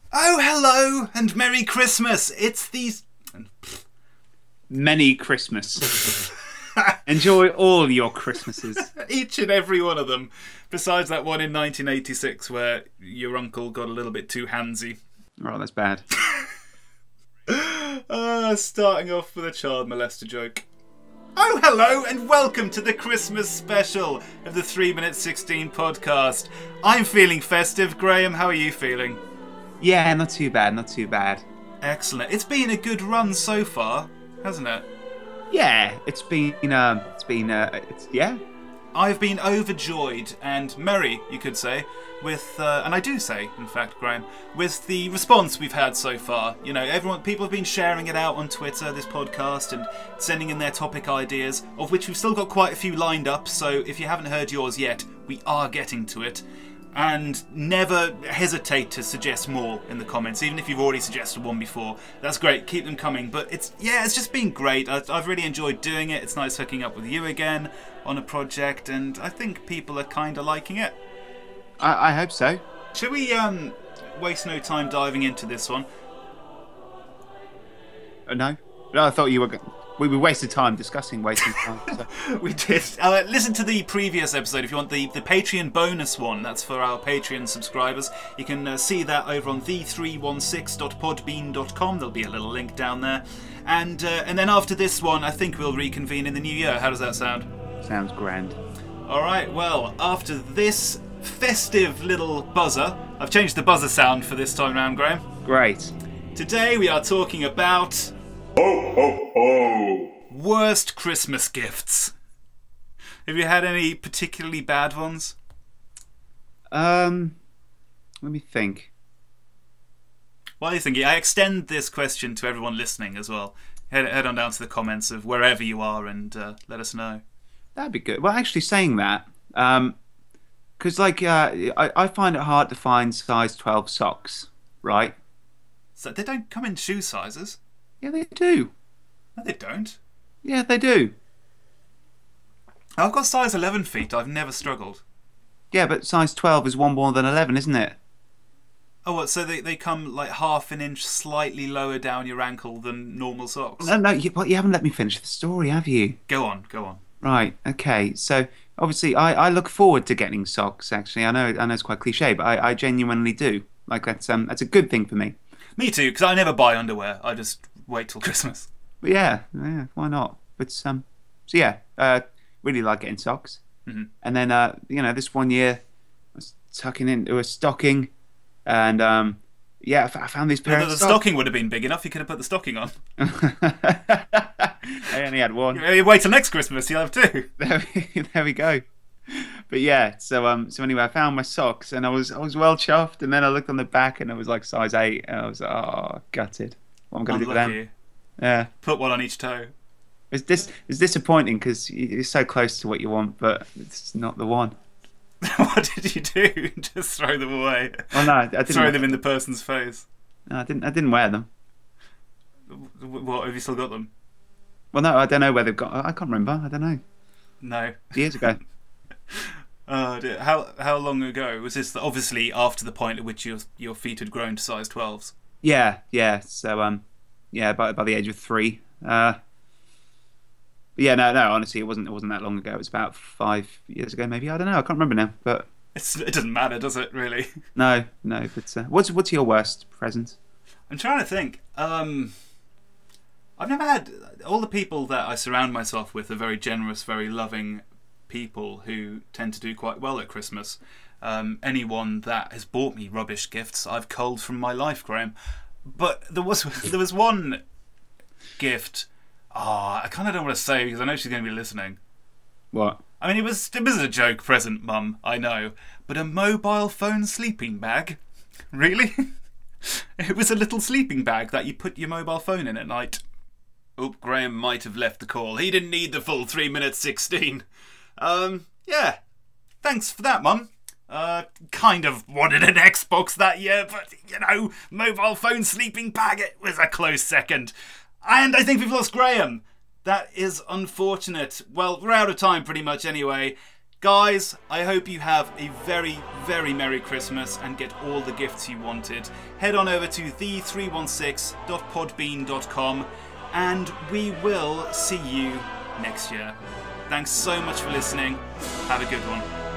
Oh, hello and Merry Christmas. It's these... Many Christmas. Enjoy all your Christmases. Each and every one of them. Besides that one in 1986 where your uncle got a little bit too handsy. Oh, that's bad. Starting off with a child molester joke. Oh, hello and welcome to the Christmas special of the 3 Minute 16 podcast. I'm feeling festive. Graham, how are you feeling? Yeah, not too bad, not too bad. Excellent. It's been a good run so far, hasn't it? Yeah, yeah. I've been overjoyed and merry, you could say, with, and I do say, in fact, Graham, with the response we've had so far. You know, people have been sharing it out on Twitter, this podcast, and sending in their topic ideas, of which we've still got quite a few lined up, so if you haven't heard yours yet, we are getting to it. And never hesitate to suggest more in the comments, even if you've already suggested one before. That's great, keep them coming. But it's just been great. I've really enjoyed doing it. It's nice hooking up with you again on a project, and I think people are kind of liking it. I hope so. Shall we waste no time diving into this one? No, I thought you were. We wasted time discussing wasting time. So. We did. Listen to the previous episode if you want the Patreon bonus one. That's for our Patreon subscribers. You can see that over on the316.podbean.com. There'll be a little link down there. And then after this one, I think we'll reconvene in the new year. How does that sound? Sounds grand. All right, well, after this festive little buzzer, I've changed the buzzer sound for this time round, Graham. Great. Today we are talking about... Ho, ho, ho! Worst Christmas gifts. Have you had any particularly bad ones? Let me think. While you're thinking, I extend this question to everyone listening as well. Head on down to the comments of wherever you are and let us know. That'd be good. Well, actually saying that, because I find it hard to find size 12 socks, right? So they don't come in shoe sizes. Yeah, they do. No, they don't. Yeah, they do. I've got size 11 feet. I've never struggled. Yeah, but size 12 is one more than 11, isn't it? Oh, what? So they come like half an inch slightly lower down your ankle than normal socks? No, you haven't let me finish the story, have you? Go on. Right, okay. So, obviously, I look forward to getting socks, actually. I know it's quite cliche, but I genuinely do. Like, that's a good thing for me. Me too, because I never buy underwear. I just wait till Christmas. But yeah, why not? But, so yeah, really like getting socks. Mm-hmm. And then, this one year, I was tucking into a stocking, and, I found these pair of The socks. stocking would have been big enough. You could have put the stocking on. I only had one. You wait till next Christmas, you'll have two. There we go. But yeah, so anyway, I found my socks and I was well chuffed, and then I looked on the back and it was like size 8, and I was gutted. What am I going to do with them? Unlucky. Yeah, Put one on each toe. it's disappointing because you're so close to what you want, but it's not the one. What did you do? Just throw them away? Oh no, I didn't. Throw them in the person's face. No, I didn't wear them. What, have you still got them? Well, no, I don't know where they've got. I can't remember. I don't know. No. Years ago. Oh dear. How long ago was this? Obviously after the point at which your feet had grown to size 12s. Yeah. So by the age of 3. But yeah, no. Honestly, it wasn't that long ago. It was about 5 years ago, maybe. I don't know. I can't remember now. But It doesn't matter, does it? Really? no. But what's your worst present? I'm trying to think. I've never had... All the people that I surround myself with are very generous, very loving people who tend to do quite well at Christmas. Anyone that has bought me rubbish gifts, I've culled from my life, Graham. But there was one gift... I kind of don't want to say because I know she's going to be listening. What? I mean, it was a joke present, Mum, I know. But a mobile phone sleeping bag? Really? It was a little sleeping bag that you put your mobile phone in at night. Oh, Graham might have left the call. He didn't need the full 3 minutes 16. Yeah. Thanks for that, Mum. Kind of wanted an Xbox that year, but, mobile phone sleeping bag, it was a close second. And I think we've lost Graham. That is unfortunate. Well, we're out of time pretty much anyway. Guys, I hope you have a very, very Merry Christmas and get all the gifts you wanted. Head on over to the316.podbean.com and we will see you next year. Thanks so much for listening. Have a good one.